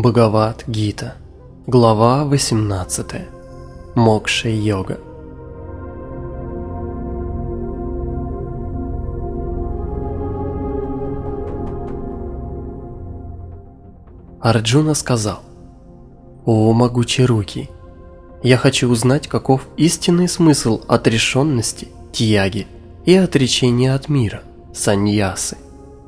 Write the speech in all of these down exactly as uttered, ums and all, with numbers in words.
Бхагавад-гита, глава восемнадцатая. Мокша-йога. Арджуна сказал: «О могучерукий, я хочу узнать, каков истинный смысл отрешенности, тьяги и отречения от мира, саньясы».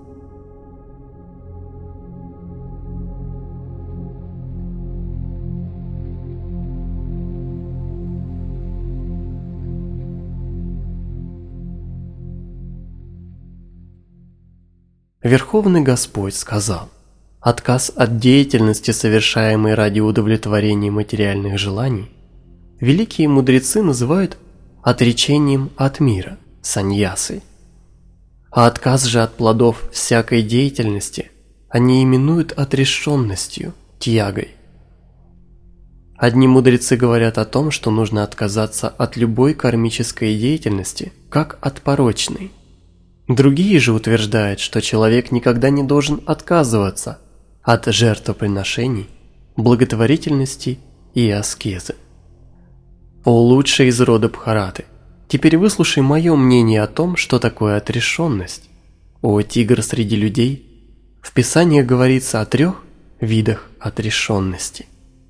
Верховный Господь сказал: отказ от деятельности, совершаемой ради удовлетворения материальных желаний, великие мудрецы называют отречением от мира, саньясой. А отказ же от плодов всякой деятельности они именуют отрешенностью, тьягой. Одни мудрецы говорят о том, что нужно отказаться от любой кармической деятельности, как от порочной. Другие же утверждают, что человек никогда не должен отказываться от жертвоприношений, благотворительности и аскезы. О лучший из рода Бхараты, теперь выслушай мое мнение о том, что такое отрешенность. О тигр среди людей, в Писании говорится о трех видах отрешенности.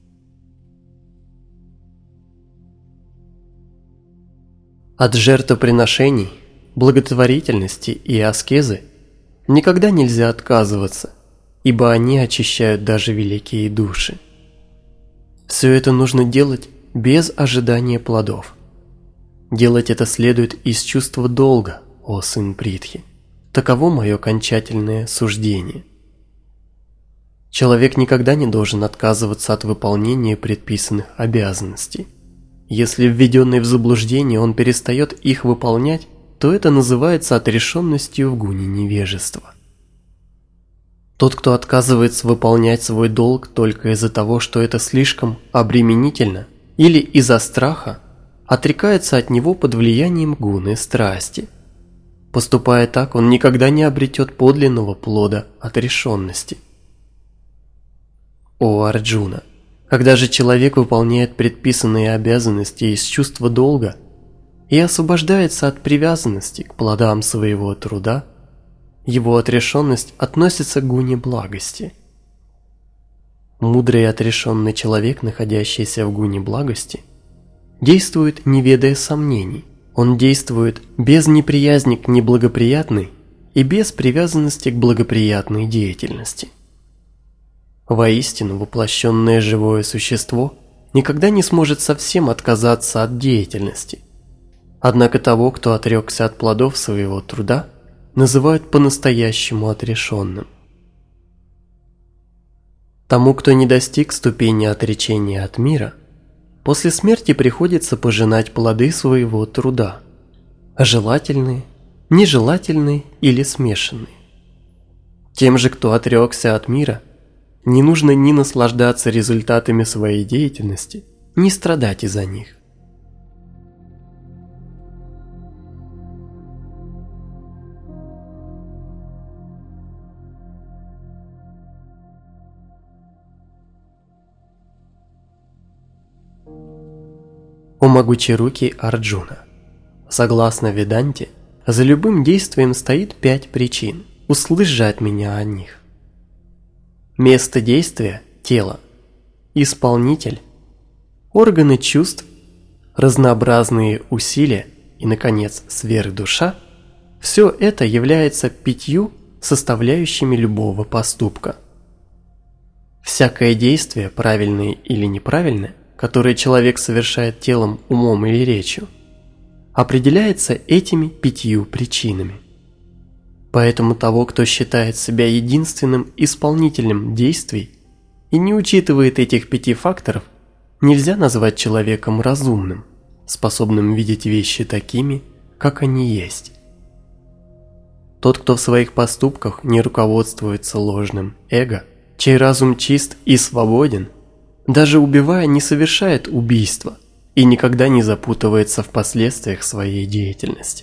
От жертвоприношений, благотворительности и аскезы никогда нельзя отказываться, ибо они очищают даже великие души. Все это нужно делать без ожидания плодов. Делать это следует из чувства долга, о сын Притхи. Таково мое окончательное суждение. Человек никогда не должен отказываться от выполнения предписанных обязанностей. Если введенный в заблуждение он перестает их выполнять, то это называется отрешенностью в гуне невежества. Тот, кто отказывается выполнять свой долг только из-за того, что это слишком обременительно, или из-за страха, отрекается от него под влиянием гуны страсти. Поступая так, он никогда не обретет подлинного плода отрешенности. О Арджуна, когда же человек выполняет предписанные обязанности из чувства долга и освобождается от привязанности к плодам своего труда, его отрешенность относится к гуне благости. Мудрый и отрешенный человек, находящийся в гуне благости, действует, не ведая сомнений. Он действует без неприязни к неблагоприятной и без привязанности к благоприятной деятельности. Воистину, воплощенное живое существо никогда не сможет совсем отказаться от деятельности. Однако того, кто отрекся от плодов своего труда, называют по-настоящему отрешенным. Тому, кто не достиг ступени отречения от мира, после смерти приходится пожинать плоды своего труда, желательные, нежелательные или смешанные. Тем же, кто отрекся от мира, не нужно ни наслаждаться результатами своей деятельности, ни страдать из-за них. О могучерукий Арджуна, согласно Веданте, за любым действием стоит пять причин, услышь же от меня о них. Место действия – тело, исполнитель, органы чувств, разнообразные усилия и, наконец, сверхдуша – все это является пятью составляющими любого поступка. Всякое действие, правильное или неправильное, которое человек совершает телом, умом или речью, определяется этими пятью причинами. Поэтому того, кто считает себя единственным исполнителем действий и не учитывает этих пяти факторов, нельзя назвать человеком разумным, способным видеть вещи такими, как они есть. Тот, кто в своих поступках не руководствуется ложным эго, чей разум чист и свободен, даже убивая, не совершает убийства и никогда не запутывается в последствиях своей деятельности.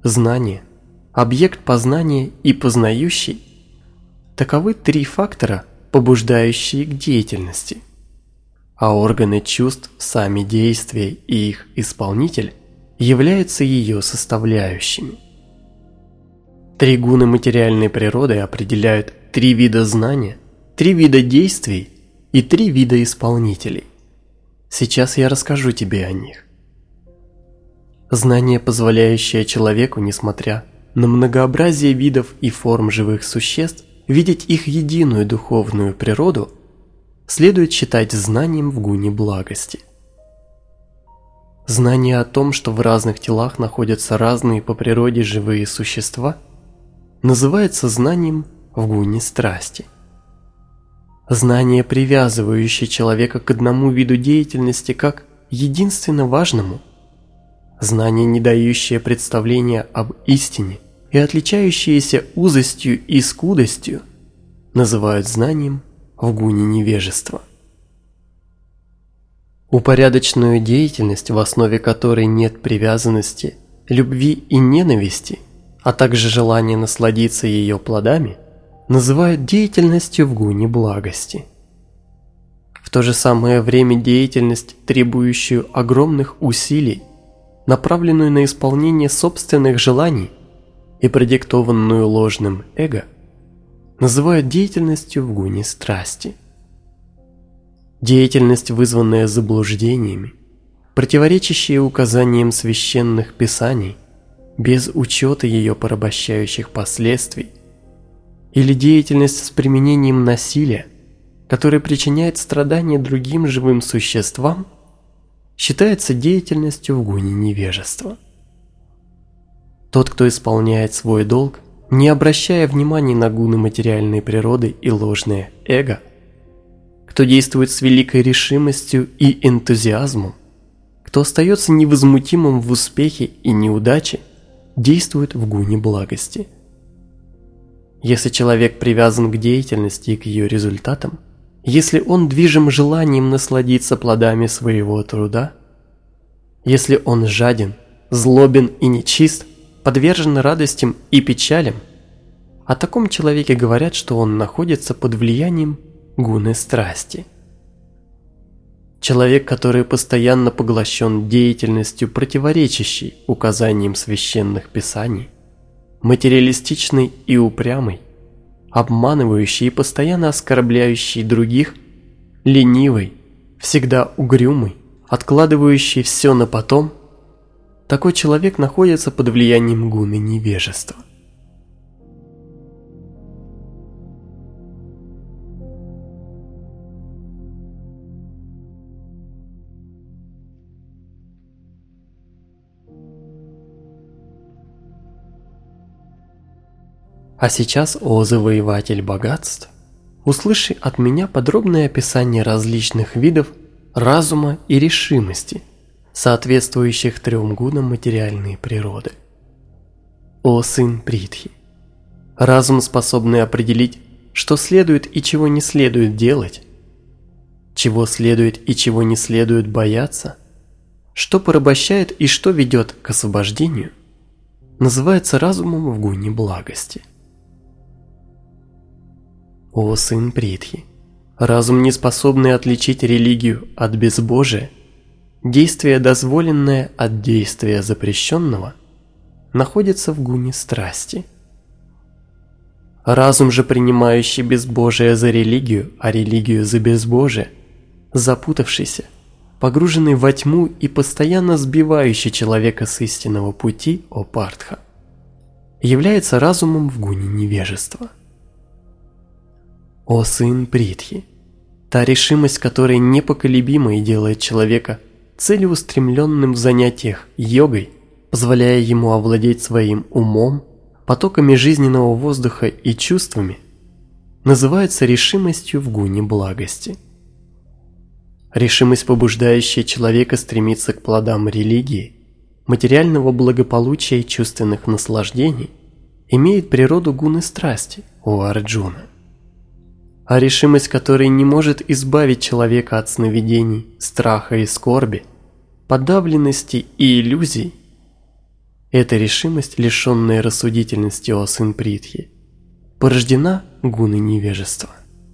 знание, объект познания и познающий – таковы три фактора, побуждающие к деятельности, а органы чувств, сами действия и их исполнитель являются ее составляющими. Три гуны материальной природы определяют три вида знания, три вида действий и три вида исполнителей. Сейчас я расскажу тебе о них. Знание, позволяющее человеку, несмотря на многообразие видов и форм живых существ, видеть их единую духовную природу, следует считать знанием в гуне благости. Знание о том, что в разных телах находятся разные по природе живые существа, называется знанием в гуне страсти. Знание, привязывающее человека к одному виду деятельности как единственно важному, знание, не дающее представления об истине и отличающееся узостью и скудостью, называют знанием в гуне невежества. Упорядоченную деятельность, в основе которой нет привязанности, любви и ненависти, а также желания насладиться ее плодами, называют деятельностью в гуне благости. В то же самое время деятельность, требующую огромных усилий, направленную на исполнение собственных желаний и продиктованную ложным эго, называют деятельностью в гуне страсти. Деятельность, вызванная заблуждениями, противоречащая указаниям священных писаний, без учета ее порабощающих последствий, или деятельность с применением насилия, которая причиняет страдания другим живым существам, считается деятельностью в гуне невежества. Тот, кто исполняет свой долг, не обращая внимания на гуны материальной природы и ложное эго, кто действует с великой решимостью и энтузиазмом, кто остается невозмутимым в успехе и неудаче, действует в гуне благости. Если человек привязан к деятельности и к ее результатам, если он движим желанием насладиться плодами своего труда, если он жаден, злобен и нечист, подвержен радостям и печалям, о таком человеке говорят, что он находится под влиянием гуны страсти. Человек, который постоянно поглощен деятельностью, противоречащей указаниям священных писаний, материалистичный и упрямый, обманывающий и постоянно оскорбляющий других, ленивый, всегда угрюмый, откладывающий все на потом, такой человек находится под влиянием гуны невежества. А сейчас, о завоеватель богатств, услыши от меня подробное описание различных видов разума и решимости, соответствующих трем гунам материальной природы. О сын Притхи, разум, способный определить, что следует и чего не следует делать, чего следует и чего не следует бояться, что порабощает и что ведет к освобождению, называется разумом в гуне благости. О сын Притхи, разум, не способный отличить религию от безбожия, действие, дозволенное от действия запрещенного, находится в гуне страсти. Разум же, принимающий безбожие за религию, а религию за безбожие, запутавшийся, погруженный во тьму и постоянно сбивающий человека с истинного пути, о Партха, является разумом в гуне невежества. О сын Притхи, та решимость, которая непоколебима и делает человека целеустремленным в занятиях йогой, позволяя ему овладеть своим умом, потоками жизненного воздуха и чувствами, называется решимостью в гуне благости. Решимость, побуждающая человека стремиться к плодам религии, материального благополучия и чувственных наслаждений, имеет природу гуны страсти, о Арджуна. А решимость, которая не может избавить человека от сновидений, страха и скорби, подавленности и иллюзий, эта решимость, лишенная рассудительности, о сын Притхи, порождена гуной невежества.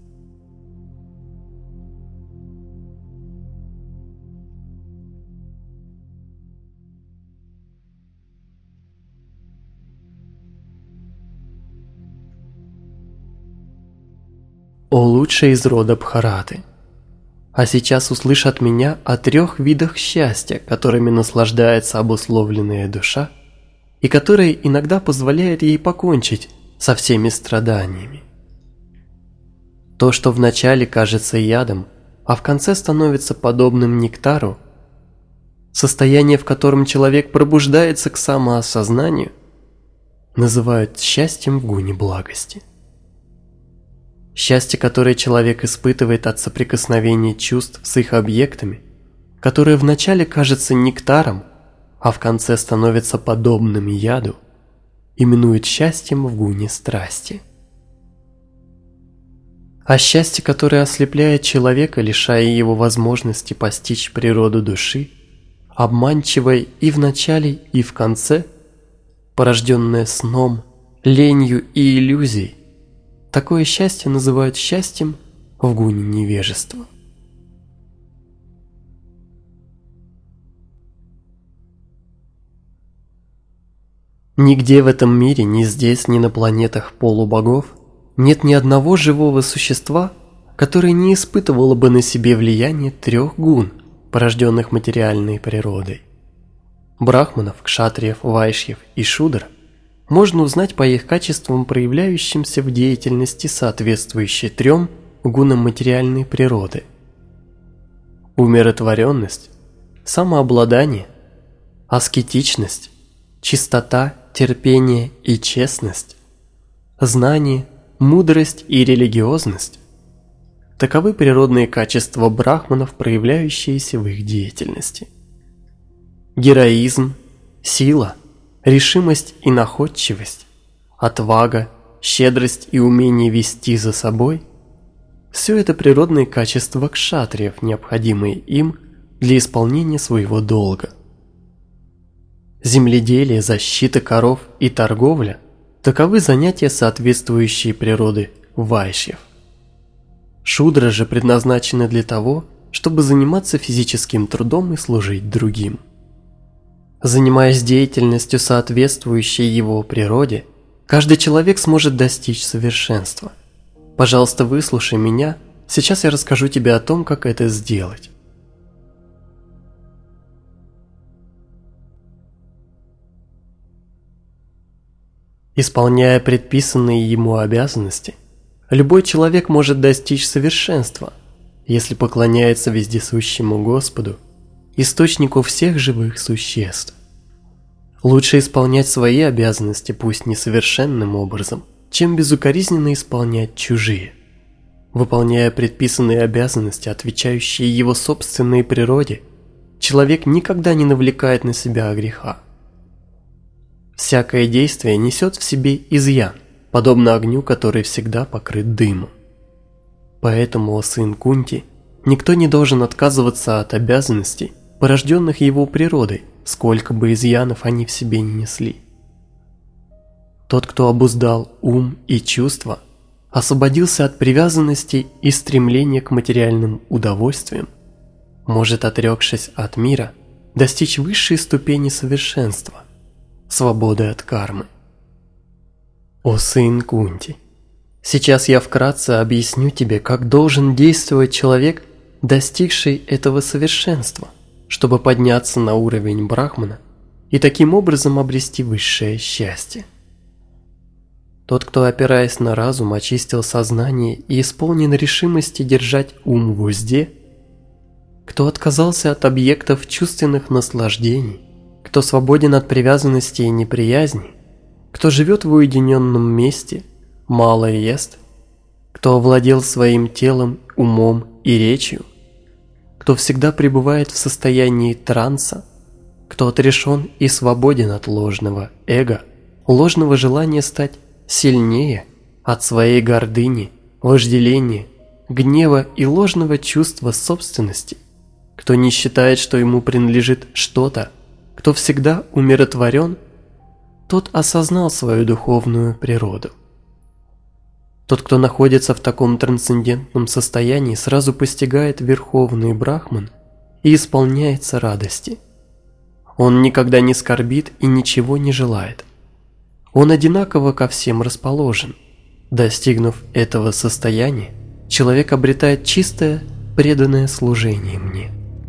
О лучший из рода Бхараты! А сейчас услышь от меня о трех видах счастья, которыми наслаждается обусловленная душа, и которые иногда позволяют ей покончить со всеми страданиями. То, что вначале кажется ядом, а в конце становится подобным нектару, состояние, в котором человек пробуждается к самоосознанию, называют счастьем в гуне благости. Счастье, которое человек испытывает от соприкосновения чувств с их объектами, которое вначале кажется нектаром, а в конце становится подобным яду, именуют счастьем в гуне страсти. А счастье, которое ослепляет человека, лишая его возможности постичь природу души, обманчивое и в начале, и в конце, порожденное сном, ленью и иллюзией, такое счастье называют счастьем в гуне невежества. Нигде в этом мире, ни здесь, ни на планетах полубогов, нет ни одного живого существа, которое не испытывало бы на себе влияние трех гун, порожденных материальной природой. Брахманов, кшатриев, вайшьев и шудр можно узнать по их качествам, проявляющимся в деятельности, соответствующей трем гунам материальной природы. Умиротворенность, самообладание, аскетичность, чистота, терпение и честность, знание, мудрость и религиозность – таковы природные качества брахманов, проявляющиеся в их деятельности. Героизм, сила, решимость и находчивость, отвага, щедрость и умение вести за собой – все это природные качества кшатриев, необходимые им для исполнения своего долга. Земледелие, защита коров и торговля – таковы занятия, соответствующие природе вайшьев. Шудры же предназначены для того, чтобы заниматься физическим трудом и служить другим. Занимаясь деятельностью, соответствующей его природе, каждый человек сможет достичь совершенства. Пожалуйста, выслушай меня, сейчас я расскажу тебе о том, как это сделать. Исполняя предписанные ему обязанности, любой человек может достичь совершенства, если поклоняется вездесущему Господу, источнику всех живых существ. Лучше исполнять свои обязанности, пусть несовершенным образом, чем безукоризненно исполнять чужие. Выполняя предписанные обязанности, отвечающие его собственной природе, человек никогда не навлекает на себя греха. Всякое действие несет в себе изъян, подобно огню, который всегда покрыт дымом. Поэтому, о сын Кунти, никто не должен отказываться от обязанностей, порожденных его природой, сколько бы изъянов они в себе не несли. Тот, кто обуздал ум и чувства, освободился от привязанности и стремления к материальным удовольствиям, может, отрекшись от мира, достичь высшей ступени совершенства – свободы от кармы. О сын Кунти, сейчас я вкратце объясню тебе, как должен действовать человек, достигший этого совершенства, чтобы подняться на уровень брахмана и таким образом обрести высшее счастье. Тот, кто, опираясь на разум, очистил сознание и исполнен решимости держать ум в узде, кто отказался от объектов чувственных наслаждений, кто свободен от привязанности и неприязни, кто живет в уединенном месте, мало ест, кто овладел своим телом, умом и речью, кто всегда пребывает в состоянии транса, кто отрешен и свободен от ложного эго, ложного желания стать сильнее, от своей гордыни, вожделения, гнева и ложного чувства собственности, кто не считает, что ему принадлежит что-то, кто всегда умиротворен, тот осознал свою духовную природу. Тот, кто находится в таком трансцендентном состоянии, сразу постигает Верховный Брахман и исполняется радости. Он никогда не скорбит и ничего не желает. Он одинаково ко всем расположен. Достигнув этого состояния, человек обретает чистое, преданное служение мне.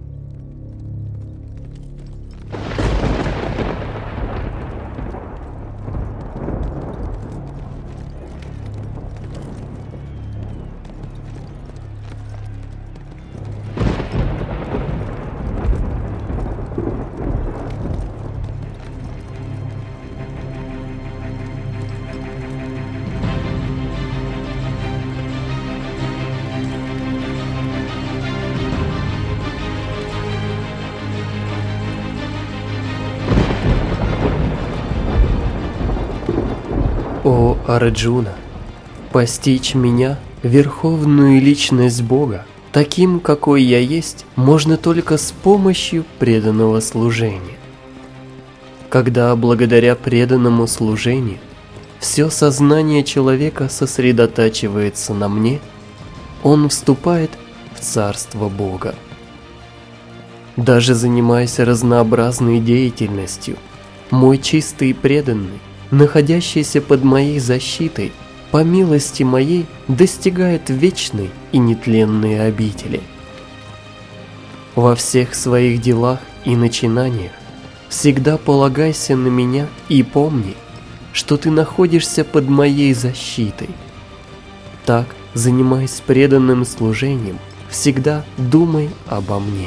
О Арджуна, постичь меня, верховную личность Бога, таким, какой я есть, можно только с помощью преданного служения. Когда благодаря преданному служению все сознание человека сосредотачивается на мне, он вступает в царство Бога. Даже занимаясь разнообразной деятельностью, мой чистый и преданный, находящийся под моей защитой, по милости моей достигает вечной и нетленной обители. Во всех своих делах и начинаниях всегда полагайся на меня и помни, что ты находишься под моей защитой. Так, занимаясь преданным служением, всегда думай обо мне.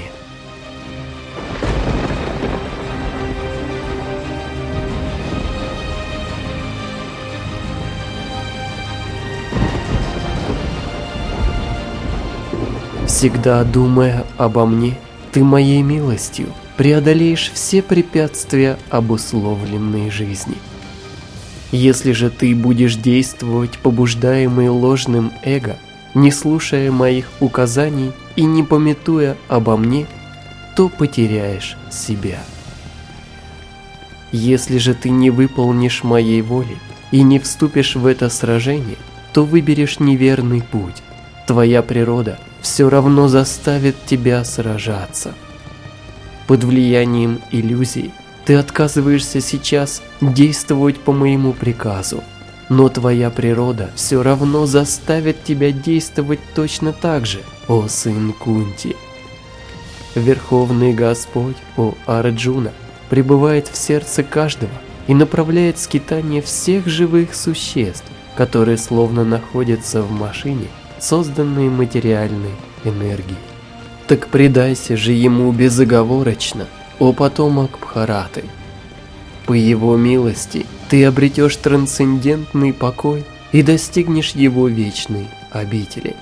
Всегда думая обо мне, ты моей милостью преодолеешь все препятствия обусловленной жизни. Если же ты будешь действовать, побуждаемый ложным эго, не слушая моих указаний и не памятуя обо мне, то потеряешь себя. Если же ты не выполнишь моей воли и не вступишь в это сражение, то выберешь неверный путь. Твоя природа все равно заставит тебя сражаться. Под влиянием иллюзий ты отказываешься сейчас действовать по моему приказу, но твоя природа все равно заставит тебя действовать точно так же, о сын Кунти. Верховный Господь, о Арджуна, пребывает в сердце каждого и направляет скитание всех живых существ, которые словно находятся в машине, созданной материальной энергией. Так предайся же ему безоговорочно, о потомок Бхараты. По его милости ты обретешь трансцендентный покой и достигнешь его вечной обители.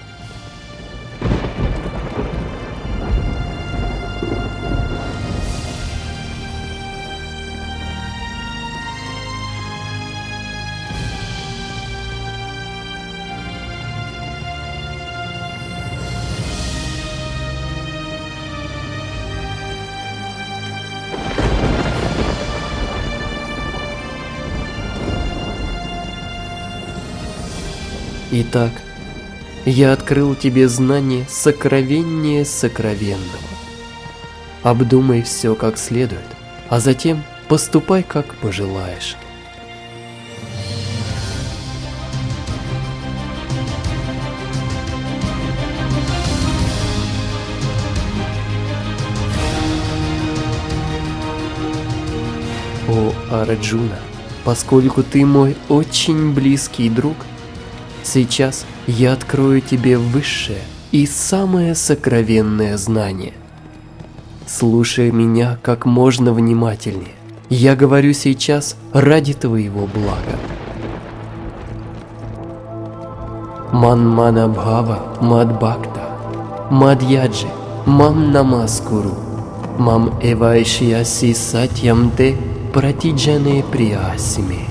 Итак, я открыл тебе знание сокровеннее сокровенного. Обдумай все как следует, а затем поступай как пожелаешь. О Арджуна, поскольку ты мой очень близкий друг, сейчас я открою тебе высшее и самое сокровенное знание. Слушай меня как можно внимательнее. Я говорю сейчас ради твоего блага. Манмана бхава мадбхакта, мадьяджи, мам намаскуру, мам эвайшияси сатьям те пратиджане приясими.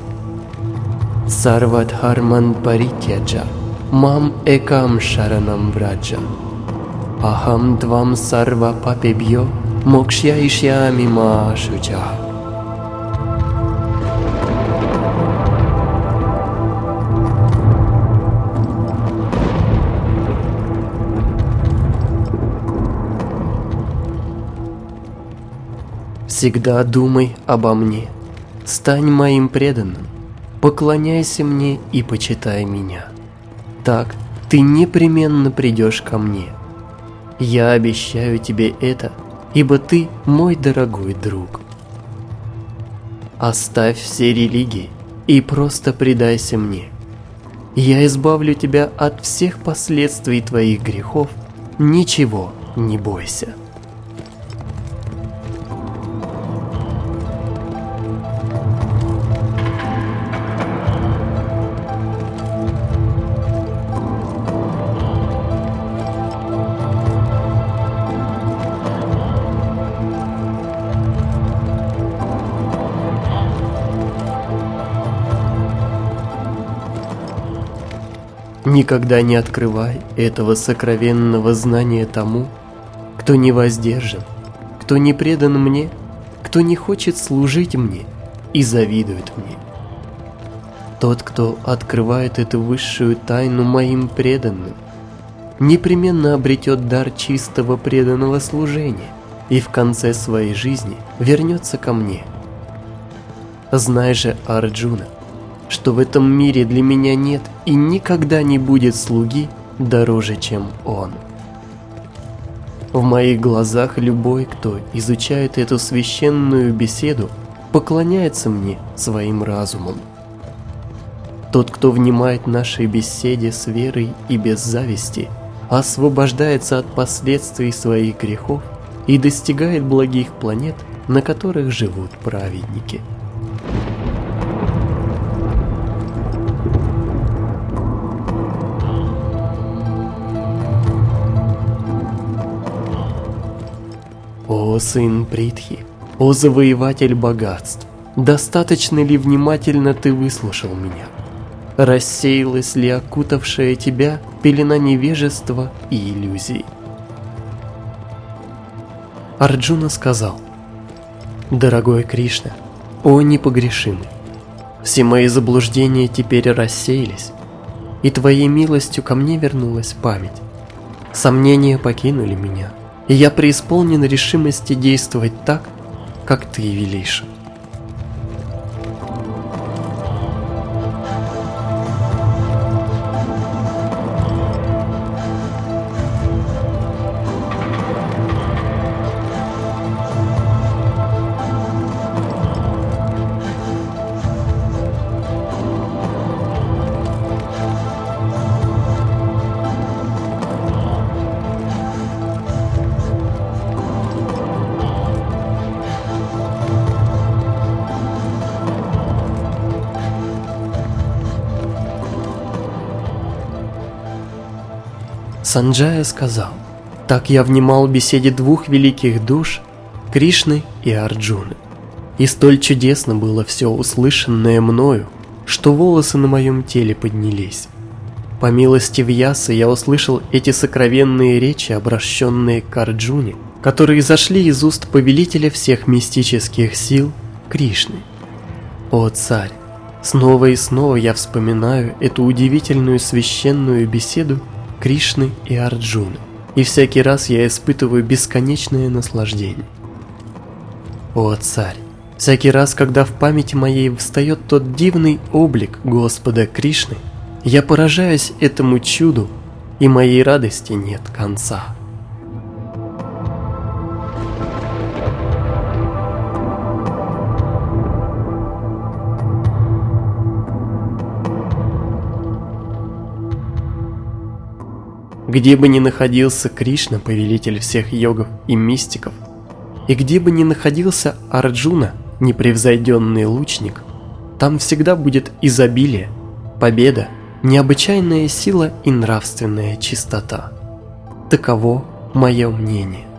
Сарвадхарман паритяджа, мам экам шаранам враджа. Ахам твам сарва папебьё, мокшьяишьями ма шуча. Всегда думай обо мне, стань моим преданным, поклоняйся мне и почитай меня. Так ты непременно придешь ко мне. Я обещаю тебе это, ибо ты мой дорогой друг. Оставь все религии и просто предайся мне. Я избавлю тебя от всех последствий твоих грехов, ничего не бойся. Никогда не открывай этого сокровенного знания тому, кто не воздержан, кто не предан мне, кто не хочет служить мне и завидует мне. Тот, кто открывает эту высшую тайну моим преданным, непременно обретет дар чистого преданного служения и в конце своей жизни вернется ко мне. Знай же, Арджуна, что в этом мире для меня нет и никогда не будет слуги дороже, чем он. В моих глазах любой, кто изучает эту священную беседу, поклоняется мне своим разумом. Тот, кто внимает нашей беседе с верой и без зависти, освобождается от последствий своих грехов и достигает благих планет, на которых живут праведники. О сын Притхи, о завоеватель богатств, достаточно ли внимательно ты выслушал меня? Рассеялась ли окутавшая тебя пелена невежества и иллюзий? Арджуна сказал: «Дорогой Кришна, о непогрешимый, все мои заблуждения теперь рассеялись, и твоей милостью ко мне вернулась память. Сомнения покинули меня, и я преисполнен решимости действовать так, как ты велишь». Санджая сказал: «Так я внимал беседе двух великих душ, Кришны и Арджуны. И столь чудесно было все услышанное мною, что волосы на моем теле поднялись. По милости Вьясы я услышал эти сокровенные речи, обращенные к Арджуне, которые зашли из уст повелителя всех мистических сил Кришны. О царь, снова и снова я вспоминаю эту удивительную священную беседу Кришны и Арджуны, и всякий раз я испытываю бесконечное наслаждение. О царь, всякий раз, когда в памяти моей встает тот дивный облик Господа Кришны, я поражаюсь этому чуду, и моей радости нет конца». Где бы ни находился Кришна, повелитель всех йогов и мистиков, и где бы ни находился Арджуна, непревзойденный лучник, там всегда будет изобилие, победа, необычайная сила и нравственная чистота. Таково мое мнение.